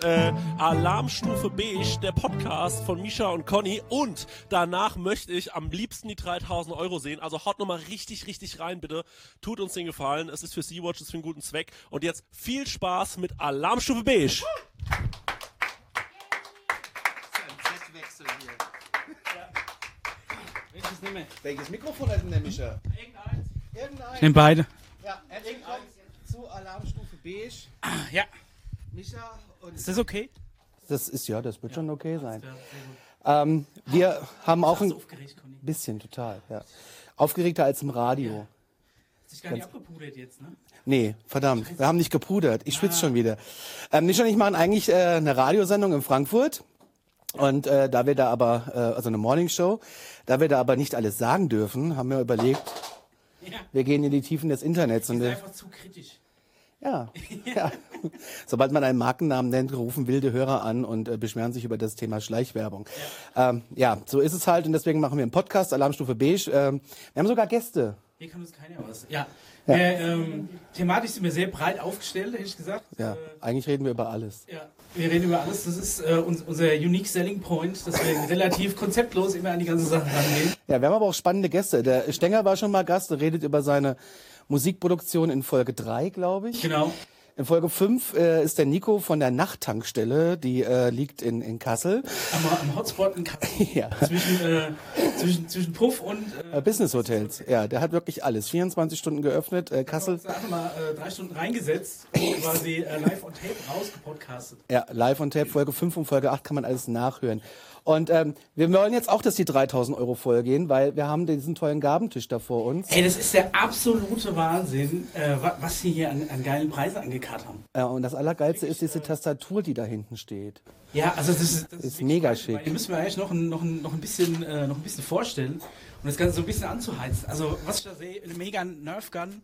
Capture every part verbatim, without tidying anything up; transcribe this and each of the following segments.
äh, Alarmstufe Beige, der Podcast von Misha und Conny. Und danach möchte ich am liebsten die dreitausend Euro sehen. Also haut nochmal richtig, richtig rein, bitte. Tut uns den Gefallen. Es ist für Sea-Watch, es ist für einen guten Zweck. Und jetzt viel Spaß mit Alarmstufe Beige. Wechsel hier. Ja. Welches nehmen wir? Welches Mikrofon hat denn der Mischa? Irgendeins. Irgendeins. Ich nehme beide. Ja, herzlich willkommen zu Alarmstufe Beige. Ah, ja. Mischa und... Ist das okay? Das ist ja, das wird ja schon okay sein. Ja, ähm, wir haben auch ein aufgeregt, Conny. bisschen, total, ja. Aufgeregter als im Radio. Ja. Hast dich gar nicht abgepudert jetzt, ne? Nee, verdammt, wir haben nicht gepudert. Ich schwitze ah. schon wieder. Ähm, Mischa und ich machen eigentlich äh, eine Radiosendung in Frankfurt. Und äh, da wir da aber, äh, also eine Morningshow, da wir da aber nicht alles sagen dürfen, haben wir überlegt, ja. wir gehen in die Tiefen des Internets. Das ist und, einfach zu kritisch. Ja, ja. Sobald man einen Markennamen nennt, rufen wilde Hörer an und äh, beschweren sich über das Thema Schleichwerbung. Ja. Ähm, ja, so ist es halt und deswegen machen wir einen Podcast, Alarmstufe Beige. Ähm, wir haben sogar Gäste. Hier kann uns keiner was. Ja, ja. Wir, ähm, thematisch sind wir sehr breit aufgestellt, hätte ich gesagt. Ja, äh, eigentlich reden wir über alles. Ja, wir reden über alles. Das ist äh, uns, unser Unique Selling Point, dass wir relativ konzeptlos immer an die ganze Sache rangehen. Ja, wir haben aber auch spannende Gäste. Der Stenger war schon mal Gast, der redet über seine Musikproduktion in Folge drei, glaube ich. Genau. In Folge fünf äh, ist der Nico von der Nachttankstelle, die äh, liegt in, in Kassel. Am, am Hotspot in Kassel. Ja. Zwischen, äh, zwischen, zwischen Puff und... Äh, Business Hotels, ja, der hat wirklich alles. vierundzwanzig Stunden geöffnet, äh, Kassel. Da haben wir mal äh, drei Stunden reingesetzt und quasi äh, live on tape rausgepodcastet. Ja, live on tape, Folge fünf und Folge acht kann man alles nachhören. Und ähm, wir wollen jetzt auch, dass die dreitausend Euro voll gehen, weil wir haben diesen tollen Gabentisch da vor uns. Ey, das ist der absolute Wahnsinn, äh, was sie hier an, an geilen Preisen angekarrt haben. Ja, und das Allergeilste ist diese Tastatur, die da hinten steht. Ja, also das ist, das ist, ist mega geil, schick. Hier müssen wir eigentlich noch ein, noch ein, noch ein, bisschen, äh, noch ein bisschen vorstellen und das Ganze so ein bisschen anzuheizen. Also was ich da sehe, eine mega Nerf Gun,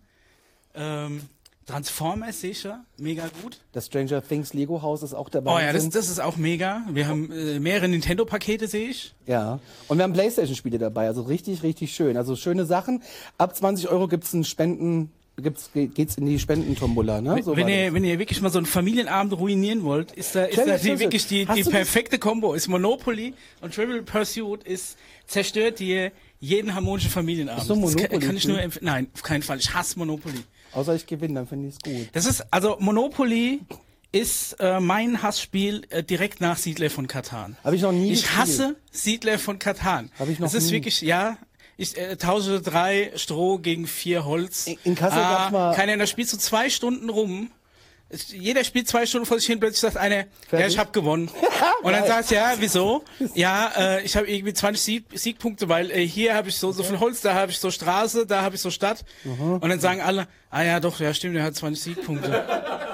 ähm, Transformers sicher, mega gut. Das Stranger Things Lego Haus ist auch dabei. Oh ja, das, das ist auch mega. Wir haben äh, mehrere Nintendo-Pakete, sehe ich. Ja, und wir haben Playstation-Spiele dabei, also richtig, richtig schön. Also schöne Sachen. Ab zwanzig Euro gibt's einen Spenden, gibt's, geht's in die Spendentombola, ne? So wenn, ihr, wenn ihr wirklich mal so einen Familienabend ruinieren wollt, ist da, ist da die, wirklich die, die perfekte Kombo. Ist Monopoly und Trivial Pursuit ist zerstört dir jeden harmonischen Familienabend. Ist so Monopoly, das kann, kann ich nur empfehlen. Nein, auf keinen Fall. Ich hasse Monopoly. Außer ich gewinne, dann finde ich es gut. Das ist, also Monopoly ist äh, mein Hassspiel äh, direkt nach Siedler von Catan. Habe ich noch nie Ich gespielt. hasse Siedler von Catan. Habe ich noch Das ist nie. wirklich, ja, ich äh, tausche drei Stroh gegen vier Holz. In, in Kassel ah, gab's mal... Keiner, da spielst du zwei Stunden rum. Jeder spielt zwei Stunden vor sich hin, plötzlich sagt einer, Fertig? ja, ich habe gewonnen. Und dann sagst du, ja, wieso? Ja, äh, ich habe irgendwie zwanzig Sieg, Siegpunkte, weil äh, hier habe ich so so viel Holz, da habe ich so Straße, da habe ich so Stadt. Mhm. Und dann sagen alle, ah ja, doch, ja stimmt, der hat zwanzig Siegpunkte.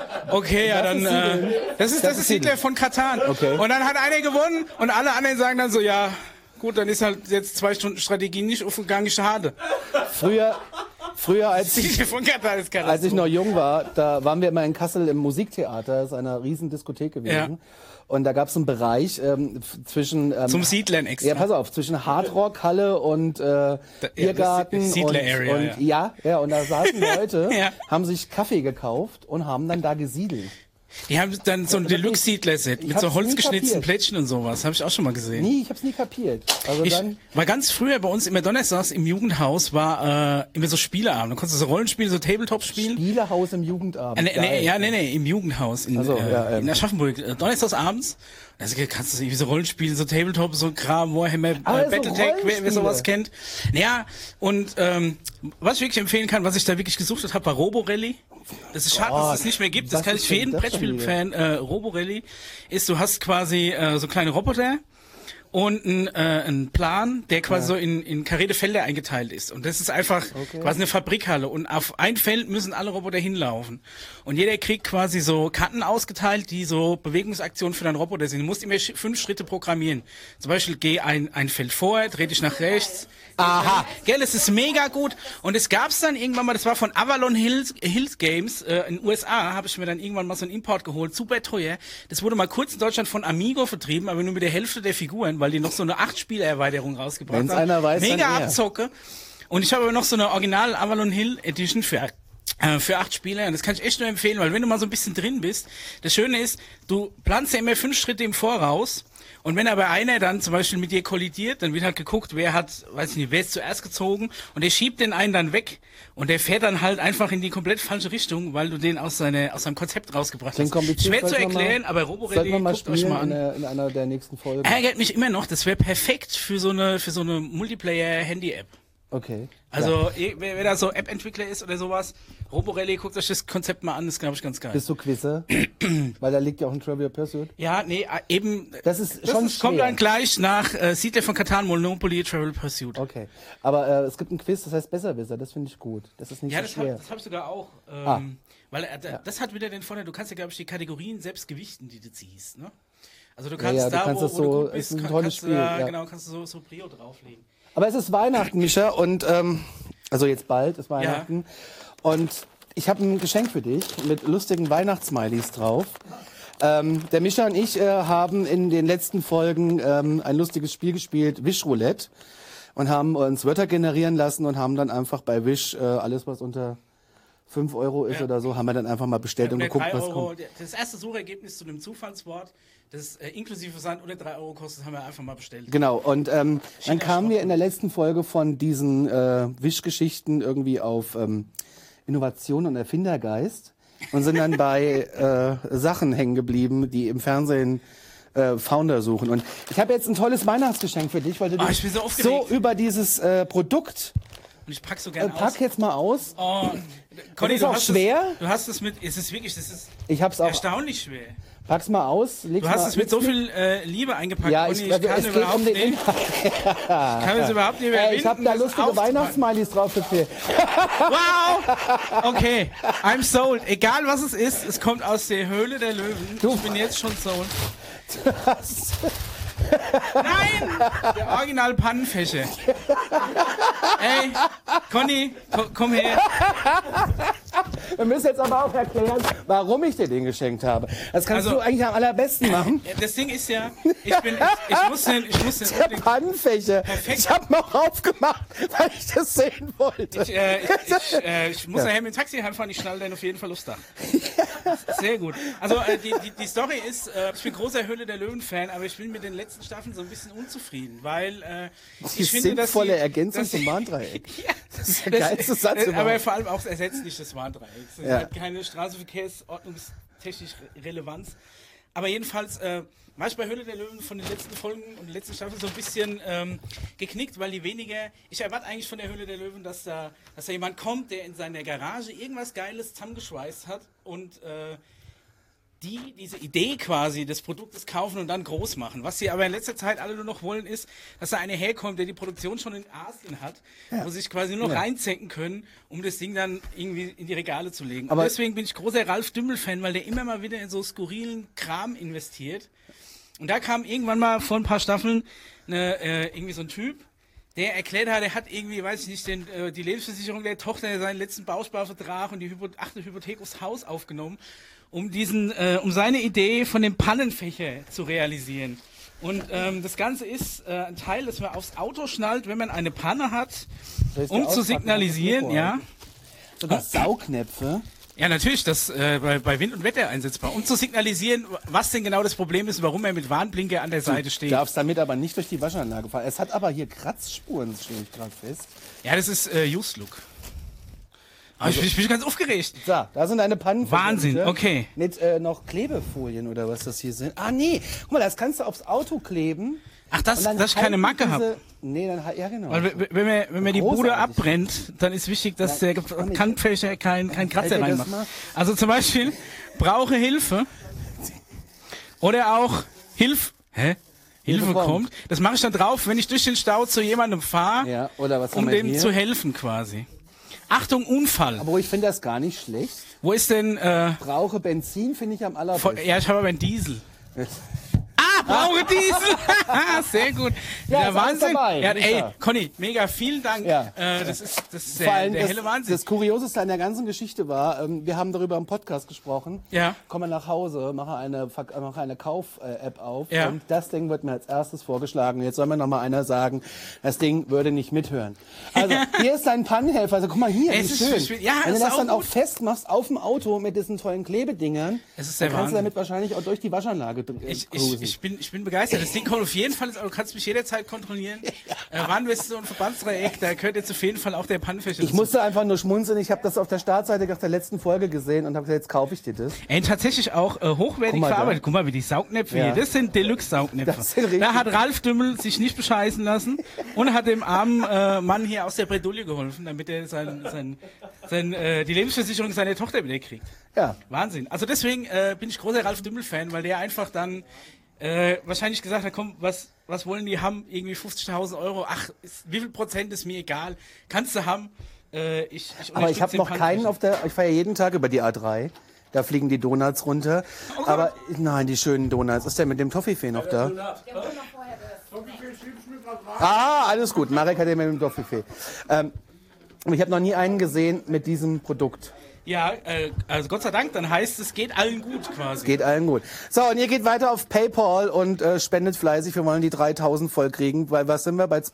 Okay, ja, dann, äh, das ist, das ist Siedler von Catan. Okay. Und dann hat einer gewonnen und alle anderen sagen dann so, ja, gut, dann ist halt jetzt zwei Stunden Strategie nicht aufgegangen, schade. Früher... Früher, als ich, als ich noch jung war, da waren wir immer in Kassel im Musiktheater, das ist eine riesen Diskothek gewesen. Ja. Und da gab es einen Bereich ähm, zwischen... Ähm, Zum Siedlern extra. Ja, pass auf, zwischen Hardrock, Halle und äh, Biergarten. Ja, Siedler Area, und, und, ja. ja, ja, und da saßen Leute, ja. haben sich Kaffee gekauft und haben dann da gesiedelt. Die haben dann so ein Deluxe-Siedler-Set mit so holzgeschnitzten Plättchen und sowas. Habe ich auch schon mal gesehen. Nie, ich hab's nie kapiert. Also ich dann war ganz früher bei uns immer donnerstags im Jugendhaus, war äh, immer so Spieleabend. Da konntest du so Rollenspiele, so Tabletop spielen. Spielehaus im Jugendabend. Äh, nee, nee, ja, nee, nee, im Jugendhaus in, so, äh, ja, ähm. in Aschaffenburg. Äh, donnerstags abends. Also kannst du irgendwie so Rollenspiele, so Tabletop, so Kram, Warhammer, äh, Battletech, wer, wer sowas kennt. Ja, und ähm, was ich wirklich empfehlen kann, was ich da wirklich gesucht habe, war Roborally. Das ist schade, dass es das nicht mehr gibt. Das kann ich für jeden Brettspiel-Fan, äh, Roborally, ist, du hast quasi äh, so kleine Roboter und ein, äh, ein Plan, der quasi ja. so in, in karrierte Felder eingeteilt ist. Und das ist einfach okay. quasi eine Fabrikhalle. Und auf ein Feld müssen alle Roboter hinlaufen. Und jeder kriegt quasi so Karten ausgeteilt, die so Bewegungsaktionen für deinen Roboter sind. Du musst immer sch- fünf Schritte programmieren. Zum Beispiel, geh ein, ein Feld vor, dreh dich nach rechts. Aha, gell, es ist mega gut. Und es gab's dann irgendwann mal, das war von Avalon Hills, Hills Games äh, in den U S A, habe ich mir dann irgendwann mal so einen Import geholt, super teuer. Das wurde mal kurz in Deutschland von Amigo vertrieben, aber nur mit der Hälfte der Figuren, weil die noch so eine acht Spielerweiterung rausgebracht haben. Wenn's einer weiß, mega dann Abzocke. Und ich habe aber noch so eine Original Avalon Hill Edition für Äh, für acht Spieler. Und das kann ich echt nur empfehlen, weil wenn du mal so ein bisschen drin bist, das Schöne ist, du planst ja immer fünf Schritte im Voraus. Und wenn aber einer dann zum Beispiel mit dir kollidiert, dann wird halt geguckt, wer hat, weiß ich nicht, wer ist zuerst gezogen und der schiebt den einen dann weg und der fährt dann halt einfach in die komplett falsche Richtung, weil du den aus, seine, aus seinem Konzept rausgebracht hast. Schwer zu erklären, mal, aber Roborally, guckt euch mal an. In, in einer der nächsten Folgen. Ärgert mich immer noch, das wäre perfekt für so eine, für so eine Multiplayer-Handy-App. Okay. Also, ja. wer, wer da so App-Entwickler ist oder sowas, Roborally, guckt euch das Konzept mal an, das ist, glaube ich, ganz geil. Bist du Quizzer? Weil da liegt ja auch ein Trivial Pursuit. Ja, nee, eben. Das ist das schon ist, kommt dann gleich nach äh, Siedler von Catan, Monopoly, Trivial Pursuit. Okay. Aber äh, es gibt ein Quiz, das heißt Besserwisser, das finde ich gut. Das ist nicht ja, so das schwer. Hab, das habe ich sogar auch. Ähm, ah. Weil äh, ja. das hat wieder den Vorteil, du kannst ja, glaube ich, die Kategorien selbst gewichten, die du ziehst, ne? Also du kannst ja, ja, da, du kannst wo, das wo so, du gut bist, ist ein kann, tolles kannst Spiel, du da, ja. genau, kannst du so, so Prio drauflegen. Aber es ist Weihnachten, Mischa, und ähm, also jetzt bald ist Weihnachten. Ja. Und ich habe ein Geschenk für dich mit lustigen Weihnachtssmileys drauf. Ähm, der Mischa und ich äh, haben in den letzten Folgen ähm, ein lustiges Spiel gespielt, Wish-Roulette, und haben uns Wörter generieren lassen und haben dann einfach bei Wish äh, alles, was unter fünf Euro ist ja. oder so, haben wir dann einfach mal bestellt ja, und, und geguckt, was Euro, kommt. Das erste Suchergebnis zu einem Zufallswort, das äh, inklusive Versand oder drei Euro kostet, haben wir einfach mal bestellt. Genau, und ähm, dann kamen wir in der letzten Folge von diesen äh, Wish-Geschichten irgendwie auf ähm, Innovation und Erfindergeist und sind dann bei äh, Sachen hängen geblieben, die im Fernsehen äh, Founder suchen. Und ich habe jetzt ein tolles Weihnachtsgeschenk für dich, weil du oh, dich so, so über dieses äh, Produkt und ich pack so gerne äh, pack aus. jetzt mal aus. Oh, Conny, ist auch schwer. Das, du hast es mit, es ist wirklich, das ist ich hab's auch erstaunlich schwer. Pack's mal aus. Du hast mal es mit so viel äh, Liebe eingepackt, ja, Conny, ich, ich also kann es überhaupt um den nicht. kann es überhaupt nicht mehr äh, Ich habe da lustige Weihnachtssmileys drauf gefehlt. Wow! Okay, I'm sold. Egal was es ist, es kommt aus der Höhle der Löwen. Du. Ich bin jetzt schon sold. Nein! Der original Pannenfächer. Ey, Conny, ko komm her. Wir müssen jetzt aber auch erklären, warum ich dir den geschenkt habe. Das kannst also, du eigentlich am allerbesten machen. Das Ding ist ja, ich bin, ich, ich muss den, ich muss den. Der Pannenfächer. Perfekt. Ich habe noch aufgemacht, weil ich das sehen wollte. Ich, äh, ich, ich, äh, ich muss ja. nachher mit dem Taxi heimfahren, ich schnalle den auf jeden Fall aufs Dach. Sehr gut. Also äh, die, die, die Story ist, äh, ich bin großer Höhle der Löwen-Fan, aber ich bin mit den letzten Staffeln so ein bisschen unzufrieden, weil äh, die ich finde, dass sinnvolle die, Ergänzung dass zum Warndreieck. Ja, das ist der geilste Satz das, überhaupt. Aber vor allem auch ersetzt nicht das Warndreieck. Es ja. hat keine straßenverkehrsordnungstechnische Relevanz. Aber jedenfalls äh, war ich bei Höhle der Löwen von den letzten Folgen und der letzten Staffel so ein bisschen ähm, geknickt, weil die weniger, ich erwarte eigentlich von der Höhle der Löwen, dass da, dass da jemand kommt, der in seiner Garage irgendwas Geiles zusammengeschweißt hat und äh, die diese Idee quasi des Produktes kaufen und dann groß machen. Was sie aber in letzter Zeit alle nur noch wollen, ist, dass da einer herkommt, der die Produktion schon in Asien hat, ja. wo sie sich quasi nur noch ja. reinzenken können, um das Ding dann irgendwie in die Regale zu legen. Aber und deswegen bin ich großer Ralf Dümmel-Fan, weil der immer mal wieder in so skurrilen Kram investiert. Und da kam irgendwann mal vor ein paar Staffeln eine, äh, irgendwie so ein Typ, der erklärt hat, er hat irgendwie, weiß ich nicht, den, äh, die Lebensversicherung der Tochter seinen letzten Bausparvertrag und die Hypo achte Hypothek aufs Haus aufgenommen, um diesen, äh, um seine Idee von dem Pannenfächer zu realisieren. Und ähm, das Ganze ist äh, ein Teil, das man aufs Auto schnallt, wenn man eine Panne hat, um zu signalisieren, ja. Sogar Saugnäpfe. Ja, natürlich, das äh, bei, bei Wind und Wetter einsetzbar, um zu signalisieren, was denn genau das Problem ist, warum er mit Warnblinker an der Seite steht. Du darfst damit aber nicht durch die Waschanlage fahren. Es hat aber hier Kratzspuren, stelle ich gerade fest. Ja, das ist äh, Used Look. Aber also, ich, bin, ich bin ganz aufgeregt. So, da sind deine Pannen. Wahnsinn, okay. Mit äh, noch Klebefolien oder was das hier sind. Ah, nee. Guck mal, das kannst du aufs Auto kleben. Ach, das, dass ich keine Macke habe. Nee, dann ja genau. Weil wenn man, wenn man die Bude abbrennt, dann ist wichtig, dass ja, der Kantfächer kein, kein Kratzer reinmacht. Also zum Beispiel, brauche Hilfe. Oder auch Hilf... Hä? Hilfe, Hilfe kommt. kommt. Das mache ich dann drauf, wenn ich durch den Stau zu jemandem fahre, ja, oder was um dem hier? zu helfen quasi. Achtung, Unfall. Aber ich finde das gar nicht schlecht. Wo ist denn... Äh, brauche Benzin, finde ich am allerbesten. Ja, ich habe aber einen Diesel. Ah, brauche diesen. Sehr gut. Ja, Ja, ist alles Wahnsinn. dabei, Ja, ey, Micha. Conny, mega vielen Dank. Ja. Äh, das ist, das ist Vor der, allem der das, helle Wahnsinn. das Kurioseste an der ganzen Geschichte war, ähm, wir haben darüber im Podcast gesprochen. Ja. Komme nach Hause, mache eine, Verk- mache eine Kauf-App auf Ja. und das Ding wird mir als erstes vorgeschlagen. Jetzt soll mir noch mal einer sagen, das Ding würde nicht mithören. Also hier ist ein Pannenhelfer. Also guck mal hier, Es wie ist schön. schön. Ja, Wenn das du ist das auch dann auch gut. festmachst auf dem Auto mit diesen tollen Klebedingern, Es ist der dann kannst du Wahnsinn. damit wahrscheinlich auch durch die Waschanlage äh, Ich, ich, cruisen. ich, bin, ich bin begeistert. Das Ding kommt auf jeden Fall, du kannst mich jederzeit kontrollieren. Äh, Warnweste und Verbandsdreieck, da gehört jetzt auf jeden Fall auch der Pannenfächer Ich dazu. musste einfach nur schmunzeln. Ich habe das auf der Startseite nach der letzten Folge gesehen und habe gesagt, jetzt kaufe ich dir das. Ey, tatsächlich auch äh, hochwertig Guck mal da. verarbeitet. Guck mal, wie die Saugnäpfe Ja. hier, das sind Deluxe-Saugnäpfe. Das sind richtig- Da hat Ralf Dümmel sich nicht bescheißen lassen und hat dem armen äh, Mann hier aus der Bredouille geholfen, damit er sein, sein, sein, äh, die Lebensversicherung seiner Tochter wieder kriegt. Ja. Wahnsinn. Also deswegen äh, bin ich großer Ralf Dümmel-Fan, weil der einfach dann äh, wahrscheinlich gesagt hat, komm, was, was wollen die haben? Irgendwie fünfzigtausend Euro. Ach, ist, wie viel Prozent ist mir egal. Kannst du haben. Äh, ich, ich Aber ich unterstütze habe den noch keinen Pannenfächer. auf der. Ich fahre ja jeden Tag über die A drei. Da fliegen die Donuts runter. Oh Gott. Aber nein, die schönen Donuts. Ist der mit dem Toffifee noch da? Ah, alles gut. Marek hat ja mit dem Toffifee. Ähm, aber ich habe noch nie einen gesehen mit diesem Produkt. Ja, äh, also Gott sei Dank, dann heißt es, geht allen gut quasi. Geht allen gut. So, und ihr geht weiter auf PayPal und äh, spendet fleißig. Wir wollen die dreitausend voll kriegen. Weil was sind wir bei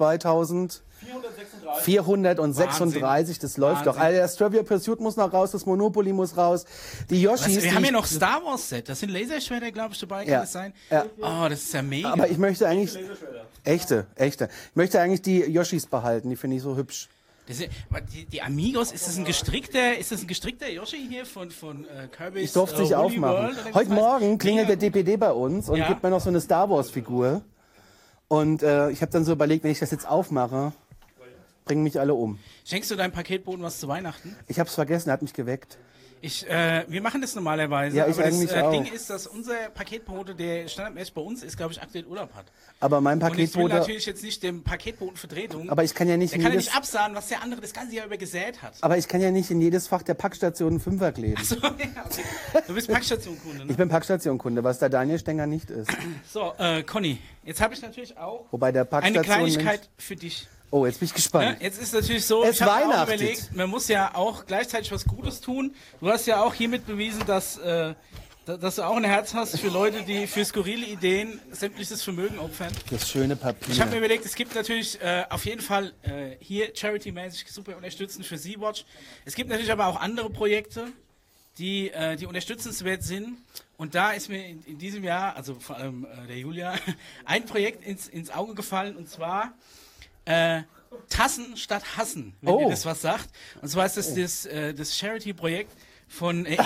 zweitausendvierhundertsechsunddreißig? Das läuft doch. Wahnsinn. Also das Trivia Pursuit muss noch raus, das Monopoly muss raus. Die Yoshis. Was, wir die haben ich- hier noch Star Wars Set. Das sind Laserschwerter, glaube ich, dabei, kann Ja. das sein? Ja. Oh, das ist ja mega. Aber ich möchte eigentlich. Echte, echte. Ich möchte eigentlich die Yoshis behalten, die finde ich so hübsch. das ist, die, die Amigos, ist das ein gestrickter, ist das ein gestrickter Yoshi hier von, von äh, Kirby's Ich durfte äh, nicht Woolly aufmachen. World, oder wie Heute das heißt? Morgen klingelt Mega der D P D bei uns und Ja. gibt mir noch so eine Star Wars Figur. Und äh, ich habe dann so überlegt, wenn ich das jetzt aufmache, bringen mich alle um. Schenkst du deinem Paketboten was zu Weihnachten? Ich habe es vergessen, er hat mich geweckt. Ich, äh, wir machen das normalerweise, Ja, ich aber das eigentlich äh, auch. Ding ist, dass unser Paketbote, der standardmäßig bei uns ist, glaube ich, aktuell Urlaub hat. Aber mein Und ich will Paketbote. natürlich jetzt nicht dem Paketboten Vertretung. Aber ich kann ja nicht der in kann ja jedes, nicht absahen, was der andere das ganze Jahr über gesät hat. aber ich kann ja nicht in jedes Fach der Packstation einen Fünfer kleben. So, ja, okay. Du bist Packstationkunde, ne? Ich bin Packstationkunde, was der Daniel Stenger nicht ist. So, äh, Conny, jetzt habe ich natürlich auch Wobei der eine Packstation. Kleinigkeit für dich. Oh, jetzt bin ich Ne? gespannt. Jetzt ist natürlich so, Es ich habe auch weihnachtet. überlegt, man muss ja auch gleichzeitig was Gutes tun. Du hast ja auch hiermit bewiesen, dass, äh, da- dass du auch ein Herz hast für Leute, die für skurrile Ideen sämtliches Vermögen opfern. Das schöne Papier. Ich habe mir überlegt, es gibt natürlich äh, auf jeden Fall äh, hier charity-mäßig super unterstützend für Sea-Watch. Es gibt natürlich aber auch andere Projekte, die, äh, die unterstützenswert sind. Und da ist mir in, in diesem Jahr, also vor allem äh, der Julia, ein Projekt ins, ins Auge gefallen, und zwar äh, Tassen statt Hassen, wenn Oh. ihr das was sagt. Und zwar ist das das, äh, das Charity-Projekt von, äh,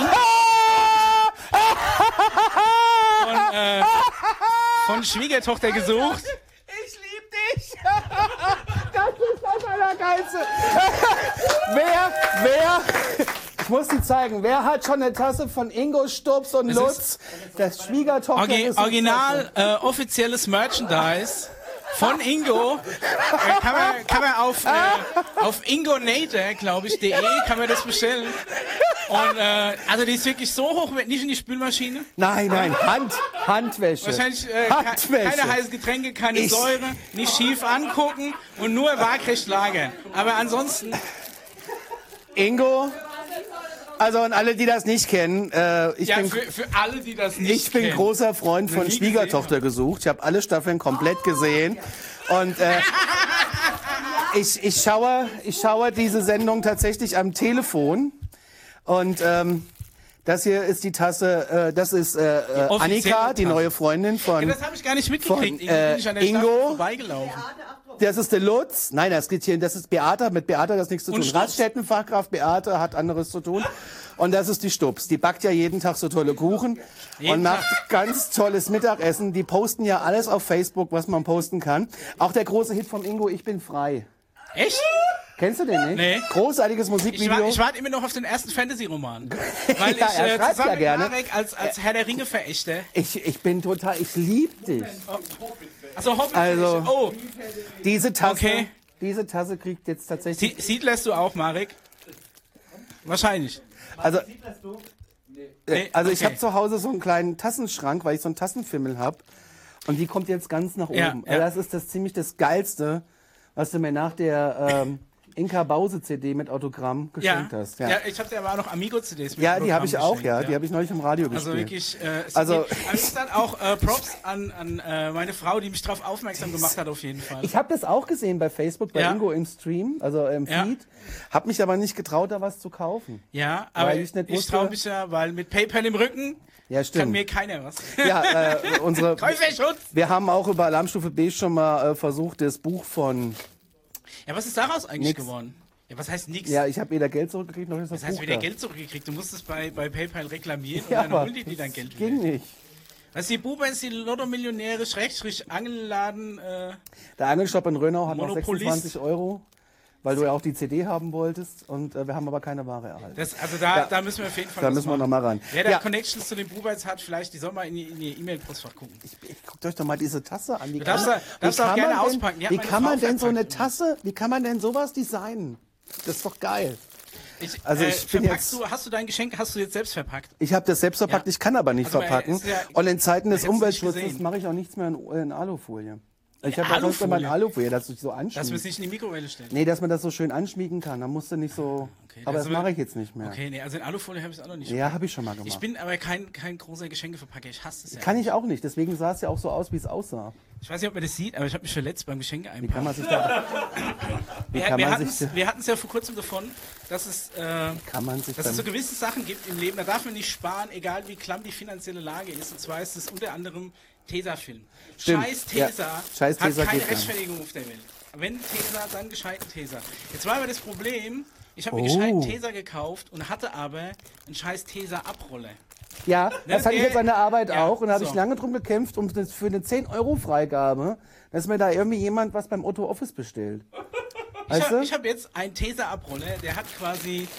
von, äh, von Schwiegertochter gesucht. Ich lieb dich! Das ist das Allergeilste! wer, wer, ich muss die zeigen, wer hat schon eine Tasse von Ingo Stubbs und Das Lutz? Das Schwiegertochter Orgi ist Original äh, offizielles Merchandise von Ingo. Äh, kann, man, kann man auf, äh, auf ingonator, glaube ich, .de kann man das bestellen. Und äh, also die ist wirklich so hoch, nicht in die Spülmaschine. Nein, nein, Hand, Handwäsche. Wahrscheinlich äh, ke- Handwäsche. keine heißen Getränke, keine Ich- Säure, nicht schief angucken und nur waagrecht lagern. Aber ansonsten, Ingo, also und alle, die das nicht kennen, äh, ich ja, bin... für, für alle, die das nicht Ich bin kennen. großer Freund von nie Schwiegertochter gesucht. Ich habe alle Staffeln komplett gesehen. Und äh, ich, ich, schaue, ich schaue diese Sendung tatsächlich am Telefon. Und ähm, das hier ist die Tasse, äh, das ist äh, äh, offizielle Annika, die Tasse. neue Freundin von... Ja, das habe ich gar nicht mitgekriegt. von, Irgendwie äh, bin ich an der Ingo. Staffel vorbeigelaufen. Das ist der Lutz. Nein, das geht hier, das ist Beate. Mit Beate hat das nichts zu Und tun. Stubbs. Raststättenfachkraft Beate hat anderes zu tun. Und das ist die Stubbs. Die backt ja jeden Tag so tolle Kuchen Jeden und macht ganz tolles Mittagessen. Die posten ja alles auf Facebook, was man posten kann. Auch der große Hit vom Ingo, Ich bin frei. Echt? Kennst du den nicht? Nee. Großartiges Ich, Musikvideo. wa ich warte immer noch auf den ersten Fantasy-Roman. Weil Ja, ich er äh, schreibt zusammen ja mit gerne. Marek als, als Herr der Ringe-Verächter. ich, ich bin total, ich lieb dich. Also hoffentlich. Also- oh, Diese Tasse, Okay. diese Tasse kriegt jetzt tatsächlich... Sie Seed lässt du auch, Marek? Wahrscheinlich. Also, Nee, also ich okay. habe zu Hause so einen kleinen Tassenschrank, weil ich so einen Tassenfimmel habe. Und die kommt jetzt ganz nach oben. Ja, Also ja. das ist das ziemlich das Geilste, was du mir nach der ähm, Inka Bause C D mit Autogramm geschenkt ja. hast. Ja. Ja, ja, ich habe dir aber auch noch Amigo-C Ds mit ja die habe ich Autogramm auch, ja. geschenkt, Die habe ich neulich im Radio Also gespielt. wirklich, äh, es Also- also aber ich dann auch äh, Props an, an äh, meine Frau, die mich darauf aufmerksam gemacht hat auf jeden Fall. Ich habe das auch gesehen bei Facebook, bei Ja. Ingo im Stream, also im Ja. Feed. Hab mich aber nicht getraut, da was zu kaufen. ja, aber Weil ich, ich nicht ich wusste- traue mich ja, weil mit PayPal im Rücken Ja, kann stimmt. mir keiner was. Ja, äh, unsere. Käuferschutz! Wir haben auch über Alarmstufe B schon mal äh, versucht, das Buch von. Ja, was ist daraus eigentlich Nix. geworden? Ja, was heißt nix? Ja, ich habe weder Geld zurückgekriegt noch ist das, das heißt, Buch wieder da. Geld zurückgekriegt. Du musstest bei, bei PayPal reklamieren Ja, und dann aber holen die dir dein Geld ging wieder. nicht. Was die Bubens, die Lotto-Millionäre, Schrägstrich, Angelladen, äh, Der Angelstopp in Rönau hat noch Monopolist. sechsundzwanzig Euro, weil du ja auch die C D haben wolltest und äh, wir haben aber keine Ware erhalten. das, also da, Ja. da müssen wir auf jeden Fall Da was müssen wir machen. noch mal ran. Wer da Ja. Connections zu den Bubens hat, vielleicht, die soll mal in, die, in ihr E-Mail-Postfach gucken. Guckt euch doch mal diese Tasse an. Wie darfst kann da- darfst du auch kann gerne man denn, auspacken. Die hat Wie meine kann man Frau denn so eine verpackt. Tasse, wie kann man denn sowas designen? Das ist doch geil. Ich, Also äh, ich bin verpackst jetzt- du, hast du dein Geschenk, hast du jetzt selbst verpackt? Ich habe das selbst verpackt, Ja. ich kann aber nicht Also, äh, verpacken. ist ja- und in Zeiten des hättest du nicht Umweltschutzes gesehen. mache ich auch nichts mehr in, in Alufolie. Ich In habe ja sonst immer in Alufolie? Alufolie, dass du dich so Dass wir es anschmiegst. nicht in die Mikrowelle stellen. Nee, dass man das so schön anschmiegen kann. Dann musst du nicht so. Okay, aber das also- mache ich jetzt nicht mehr. Okay, nee, also in Alufolie habe ich es auch noch nicht. Ja, habe ich schon mal gemacht. Ich bin aber kein, kein großer Geschenkeverpacker. Ich hasse es ja. Kann ich auch nicht. Deswegen sah es ja auch so aus, wie es aussah. Ich weiß nicht, ob man das sieht, aber ich habe mich verletzt beim Geschenke Wie kann einpacken. man sich da, wie Wir, kann wir man hatten sich, es ja vor kurzem davon, dass es, äh, kann man sich dass dann, es so gewisse Sachen gibt im Leben, da darf man nicht sparen, egal wie klamm die finanzielle Lage ist. Und zwar ist es unter anderem Tesafilm. Stimmt, Scheiß ja. Tesa Scheiß Tesa hat keine geht gar nicht. Rechtfertigung auf der Welt. Wenn Tesa, dann gescheiten Tesa. Jetzt war aber das Problem, ich habe mir Oh. gescheiten Tesa gekauft und hatte aber einen scheiß Tesa-Abroller. ja, das hatte ich der- jetzt an der Arbeit ja, auch und da habe so. ich lange drum gekämpft, um das für eine zehn Euro Freigabe, dass mir da irgendwie jemand was beim Otto Office bestellt. Ich Weißt habe du? hab jetzt einen Tesa-Abroller, der hat quasi,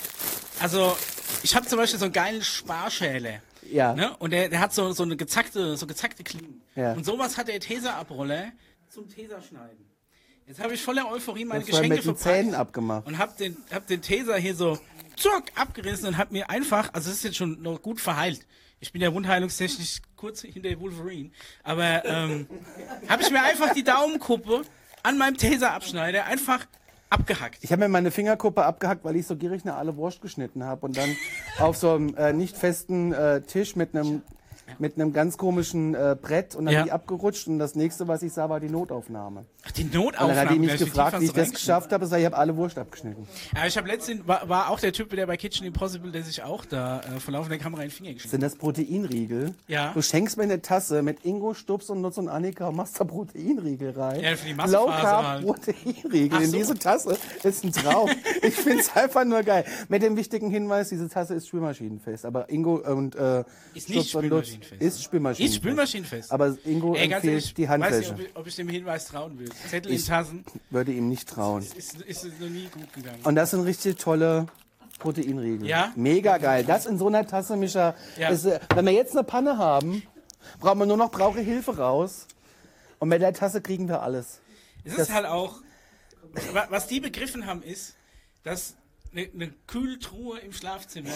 also ich habe zum Beispiel so einen geilen Sparschäler. Ja. Ne? Und der, der hat so, so eine gezackte, so gezackte Klingen. Ja. Und sowas hat der Tesa-Abroller zum Tesa-Schneiden. Jetzt habe ich voller Euphorie meine Das war Geschenke mit den verpackt Zähnen abgemacht. und hab den, hab den Tesa hier so zuck, abgerissen und hab mir einfach, also es ist jetzt schon noch gut verheilt. Ich bin ja wundheilungstechnisch kurz hinter Wolverine, aber ähm, habe ich mir einfach die Daumenkuppe an meinem Tesa-Abschneider einfach abgehackt. Ich habe mir meine Fingerkuppe abgehackt, weil ich so gierig eine alle Wurst geschnitten habe und dann auf so einem äh, nicht festen äh, Tisch mit einem mit einem ganz komischen äh, Brett und dann Ja. die abgerutscht und das nächste, was ich sah, war die Notaufnahme. Ach, die Und Notaufnahme. dann hat die mich gleich, gefragt, tief wie ich hast du das geschafft habe, sag ich, ich habe alle Wurst abgeschnitten. Ja, ich habe letztens, war, war auch der Typ der bei Kitchen Impossible, der sich auch da äh, vor laufender Kamera in den Finger geschnitten Sind das Proteinriegel? Ja. Du schenkst mir eine Tasse mit Ingo, Stups und Nutz und Annika und machst da Proteinriegel rein. Ja, für die Low Massephase Carb halt. Proteinriegel Ach in so. diese Tasse ist ein Traum. Ich find's einfach nur geil. Mit dem wichtigen Hinweis, diese Tasse ist spülmaschinenfest. Aber Ingo und äh, Ist nicht Stups und Lutz spülmaschinenfest. ist spülmaschinenfest. Ist spülmaschinenfest. Aber Ingo Ey, ganz empfiehlt ehrlich, die weiß nicht, Handwäsche. ob ich, ob ich dem Hinweis trauen will. Zettel in Tassen Würde ihm nicht trauen. ist, ist es noch nie gut gegangen. Und das sind richtig tolle Proteinriegel. Ja? Mega geil. Das in so einer Tasse, Micha. Ja. Ist, äh, wenn wir jetzt eine Panne haben, brauchen wir nur noch brauche Hilfe raus. Und mit der Tasse kriegen wir alles. Es das- ist halt auch, wa- was die begriffen haben, ist, dass eine, eine Kühltruhe im Schlafzimmer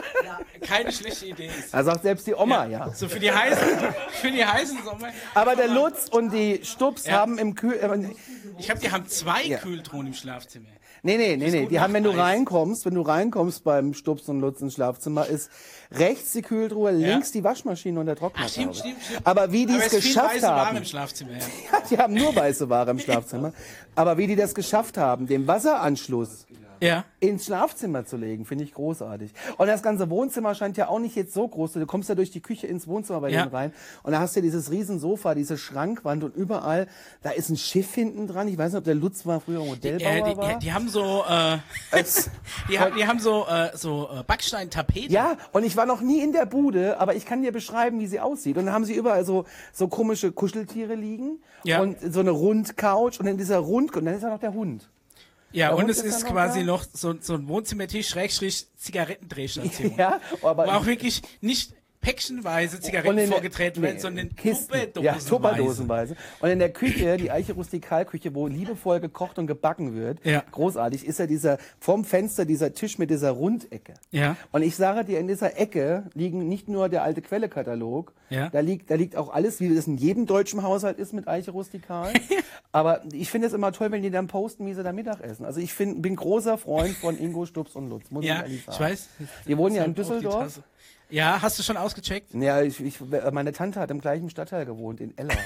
keine schlechte Idee ist. Da sagt selbst die Oma, ja. So für die heißen, für die heißen Sommer. Aber der Lutz und die Stups Ja. haben im Kühl... Äh, Ich habe, die haben zwei Ja. Kühltruhen im Schlafzimmer. nee, nee, nee, nee. gut Die haben, wenn du Nachteis. reinkommst, wenn du reinkommst beim Stups und Lutz ins Schlafzimmer, ist rechts die Kühltruhe, links die Waschmaschine und der Trockner. Ach, stimmt, stimmt, stimmt. Aber wie die Aber es es ist viel geschafft weiße Ware haben... im Schlafzimmer. Ja. Die haben nur weiße Ware im Schlafzimmer. Aber wie die das geschafft haben, den Wasseranschluss Ja. ins Schlafzimmer zu legen, finde ich großartig. Und das ganze Wohnzimmer scheint ja auch nicht jetzt so groß. Du kommst ja durch die Küche ins Wohnzimmer bei Ja. denen rein und da hast du ja dieses riesen Sofa, diese Schrankwand und überall, da ist ein Schiff hinten dran. Ich weiß nicht, ob der Lutz mal früher Modellbauer Äh, die, war. die, die haben so, äh, Es- die, haben, die haben so, äh, so äh, Backsteintapete. Ja, und ich war noch nie in der Bude, aber ich kann dir beschreiben, wie sie aussieht. Und dann haben sie überall so, so komische Kuscheltiere liegen Ja. und so eine Rundcouch und in dieser Rund, und dann ist da noch der Hund. Ja, Der und Hund es ist ist dann noch quasi da? noch so, so ein Wohnzimmertisch, Schrägstrich, Zigarettendrehstation. Ja, aber Wo auch wirklich nicht, päckchenweise Zigaretten der- vorgetreten werden, nee, sondern Kisten, ja, Tupperdosenweise. Tupperdosenweise. Und in der Küche, die Eiche Rustikalküche, wo liebevoll gekocht und gebacken wird, Ja. großartig, ist ja dieser, vorm Fenster dieser Tisch mit dieser Rundecke. Ja. Und ich sage dir, in dieser Ecke liegen nicht nur der alte Quelle-Katalog, Ja. da liegt, da liegt auch alles, wie das in jedem deutschen Haushalt ist mit Eiche Rustikal. Aber ich finde es immer toll, wenn die dann posten, wie sie da Mittag essen. Also ich find, bin großer Freund von Ingo, Stubbs und Lutz, muss ich Ja, ehrlich sagen. ich weiß. Die wohnen ja in Auf die Düsseldorf. Tasse. Ja, hast du schon ausgecheckt? Ja, ich, ich, meine Tante hat im gleichen Stadtteil gewohnt, in Eller.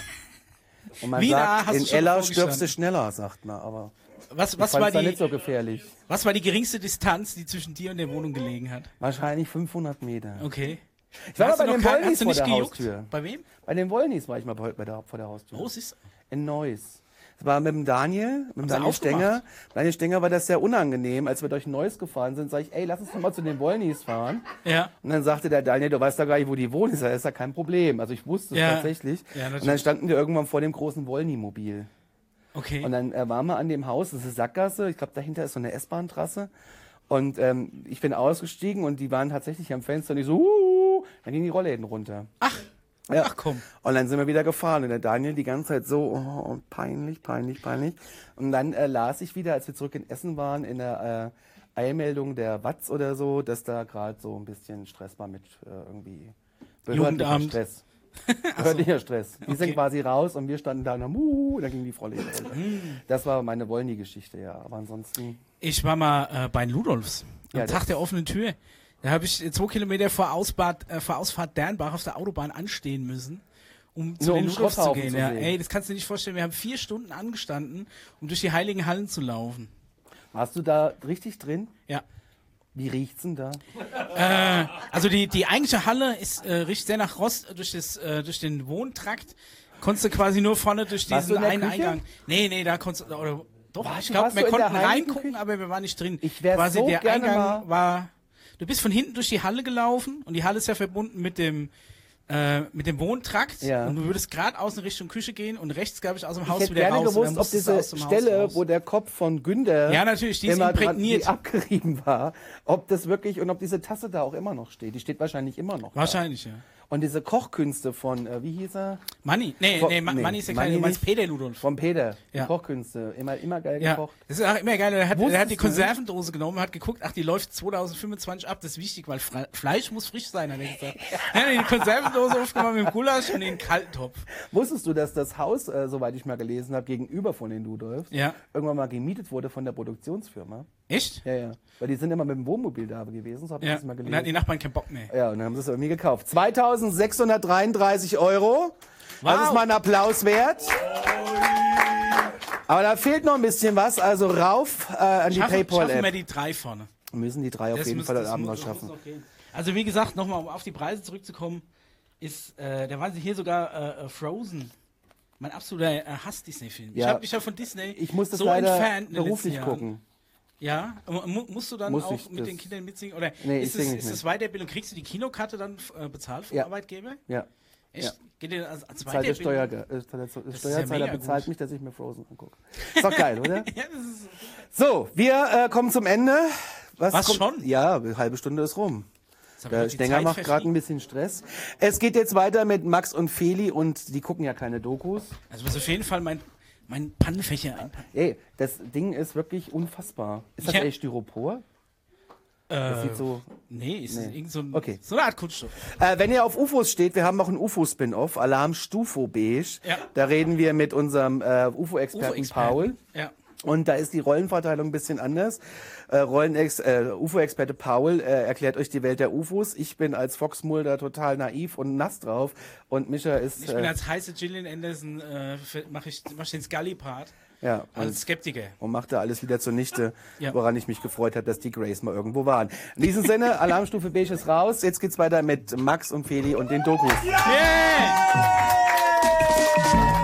Und man Wie nah sagt, hast du in schon Eller vorgestanden? stirbst du schneller, sagt man. Aber Was, ich was, fand's war da die, nicht so gefährlich. was war die geringste Distanz, die zwischen dir und der Wohnung gelegen hat? Wahrscheinlich fünfhundert Meter. Okay. Ich war mal Hast bei du den noch kein- Wollnis hast du vor nicht der gejuckt? Haustür. Bei wem? Bei den Wollnis war ich mal bei, bei der, vor der Haustür. Oh, siehst In Neuss. Das war mit dem Daniel, mit dem sie Daniel aufgemacht? Stenger. Daniel Stenger war das sehr unangenehm, als wir durch Neuss gefahren sind. Sag ich, ey, lass uns doch mal zu den Wollnis fahren. Ja. Und dann sagte der Daniel, du weißt doch gar nicht, wo die wohnen. Ich sag, das ist ja kein Problem. Also ich wusste es Ja. tatsächlich. Ja, natürlich. Und dann standen wir irgendwann vor dem großen Wollny-Mobil. Okay. Und dann äh, waren wir an dem Haus, das ist eine Sackgasse, ich glaube dahinter ist so eine S-Bahn-Trasse. Und ähm, ich bin ausgestiegen und die waren tatsächlich am Fenster und ich so, uh, dann gingen die Rollläden runter. Ach, Ja. ach komm. Und dann sind wir wieder gefahren und der Daniel die ganze Zeit so, oh, peinlich, peinlich, peinlich. Und dann äh, las ich wieder, als wir zurück in Essen waren, in der äh, Eilmeldung der Watz oder so, dass da gerade so ein bisschen Stress war mit äh, irgendwie behördlicher Jugendamt. Stress. Behördlicher Stress. Die sind Okay. quasi raus und wir standen da und dann, uh, dann ging die Frau Lehrer runter. Das war meine Wollny-Geschichte, ja. Aber ansonsten, Ich war mal äh, bei den Ludolfs am Ja, Tag das- der offenen Tür. Da habe ich zwei Kilometer vor, Ausbad, äh, vor Ausfahrt Dernbach auf der Autobahn anstehen müssen, um zu Nur den um Ludolfs zu Schrotthaufen gehen. zu Ja. sehen. Ey, das kannst du dir nicht vorstellen. Wir haben vier Stunden angestanden, um durch die heiligen Hallen zu laufen. warst du da richtig drin? Ja. Wie riecht's denn da? Äh, also die, die eigentliche Halle ist, äh, riecht sehr nach Rost durch, das, äh, durch den Wohntrakt. Konntest du quasi nur vorne durch Warst du diesen in der einen Küche? Eingang. Nee, nee, da konntest du. Oder, doch, Warst ich du- glaube, warst wir du in der konnten heiligen reingucken, Küche? aber wir waren nicht drin. Ich wär quasi so der gerne Eingang mal- war. Du bist von hinten durch die Halle gelaufen und die Halle ist ja verbunden mit dem äh, mit dem Wohntrakt Ja. und du würdest geradeaus in Richtung Küche gehen und rechts, glaube ich, aus dem Ich Haus hätte wieder gerne raus. und dann gewusst, ob musstest du diese aus dem Haus Stelle, raus. wo der Kopf von Günther Ja, natürlich, die ist immer dran, imprägniert. die abgerieben war, ob das wirklich und ob diese Tasse da auch immer noch steht. Die steht wahrscheinlich immer noch. Wahrscheinlich, ja. Da. Und diese Kochkünste von, äh, wie hieß er? Manni, nee, Von- nee, Ma nee, Manni ist ja Manni kein, du meinst nicht. Peter Ludolf. Von Peter. Ja. Die Kochkünste. Immer, immer geil Ja, gekocht. das ist auch immer geil. Er hat, er Wusstest hat die du? Konservendose genommen, hat geguckt, ach, die läuft zwanzig fünfundzwanzig ab, das ist wichtig, weil Fre Fleisch muss frisch sein, hat er gesagt. Er hat die Konservendose aufgemacht mit dem Gulasch und den Kalttopf. Wusstest du, dass das Haus, äh, soweit ich mal gelesen habe, gegenüber von den Ludolfs, Ja. irgendwann mal gemietet wurde von der Produktionsfirma? Echt? Ja, ja. Weil die sind immer mit dem Wohnmobil da gewesen, so habe ich Ja. das mal Und dann gelesen. hatten die Nachbarn keinen Bock mehr. Ja, und dann haben sie es irgendwie gekauft. zweitausendsechshundertdreiunddreißig Euro. Das Wow. ist mal ein Applaus wert. Aber da fehlt noch ein bisschen was, also rauf äh, an die Schaffen, schaffen wir PayPal-App. die drei vorne. Müssen die drei auf Das jeden muss- Fall heute das Abend muss- noch das schaffen. muss noch gehen. Also wie gesagt, nochmal um auf die Preise zurückzukommen, ist, äh, da waren sie hier sogar äh, äh, Frozen. Mein absoluter äh, Hass-Disney-Film. Ich Ja. habe mich ja von Disney Ich muss das so leider entfernt in den beruflich letzten Jahren. gucken. Ja, mu mu- musst du dann Muss auch ich mit das- den Kindern mitsingen? Oder Nee, ist, ich es, sing ist nicht das mit. Weiterbildung? Kriegst du die Kinokarte dann äh, bezahlt vom Ja. Arbeitgeber? Ja. Echt? Ja. Geht dir als, als Zahlt der Steuer, Weiterbildung? äh, der ist ja Steuerzahler mega bezahlt gut. mich, dass ich mir Frozen angucke. Ist doch geil, oder? Ja, das ist, So, wir äh, kommen zum Ende. Was, kommt? schon? Ja, eine halbe Stunde ist rum. das hab ich Der doch die Stenger Zeit macht gerade ein verschrieben. bisschen Stress. Es geht jetzt weiter mit Max und Feli und die gucken ja keine Dokus. Also muss auf jeden Fall mein, mein Pannenfächer einpacken. Ey, das Ding ist wirklich unfassbar. Ist das Ja. eigentlich Styropor? Das Äh, sieht so. nee, ist Nee. irgend so, ein, Okay. so eine Art Kunststoff. Äh, wenn ihr auf U F Os steht, wir haben noch einen U F O-Spin-Off, Alarm Stufo Beige. Ja. Da reden wir mit unserem äh, U F O-Experten Paul. Ja. Und da ist die Rollenverteilung ein bisschen anders. Äh, Rollenex, äh, U F O-Experte Paul äh, erklärt euch die Welt der U F Os. Ich bin als Fox Mulder total naiv und nass drauf. Und Mischa ist. Ich bin Äh, als heiße Gillian Anderson, äh, mache ich, mach ich den Scully-Part ja, und, als Skeptiker. und macht da alles wieder zunichte, Ja. woran ich mich gefreut habe, dass die Grays mal irgendwo waren. In diesem Sinne, Alarmstufe Beige ist raus. Jetzt geht's weiter mit Max und Feli und den Dokus. Yeah!